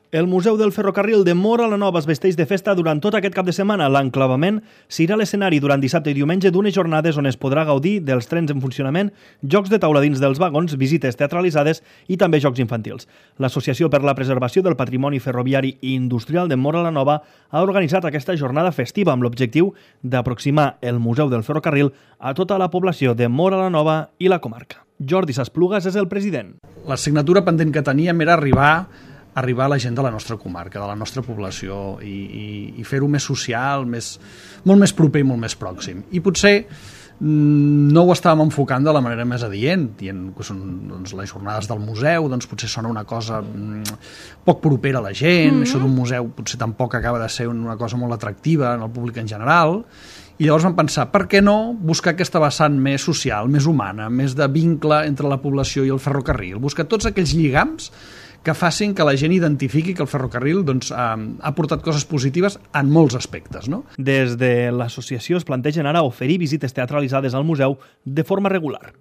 El Museu del Ferrocarril de Móra la Nova es vesteix de festa durant tot aquest cap de setmana. L'enclavament serà l'escenari durant dissabte i diumenge d'unes jornades on es podrà gaudir dels trens en funcionament, jocs de taula dins dels vagons, visites teatralitzades i també jocs infantils. L'Associació per la Preservació del Patrimoni Ferroviari i Industrial de Móra la Nova ha organitzat aquesta jornada festiva amb l'objectiu d'aproximar el Museu del Ferrocarril a tota la població de Móra la Nova i la comarca. Jordi Sasplugas és el president. L'assignatura pendent que teníem era arribar a la gent de la nostra comarca, de la nostra població i fer-ho més social, molt més proper i molt més pròxim. I potser no ho estàvem enfocant de la manera més adient, dient que són les jornades del museu, doncs potser sona una cosa poc propera a la gent, això d'un museu potser tampoc acaba de ser una cosa molt atractiva en el públic en general, i llavors vam pensar, per què no buscar aquesta vessant més social, més humana, més de vincle entre la població i el ferrocarril, buscar tots aquells lligams que facin que la gent identifiqui que el ferrocarril ha portat coses positives en molts aspectes. No? Des de l'associació es plantegen ara oferir visites teatralitzades al museu de forma regular.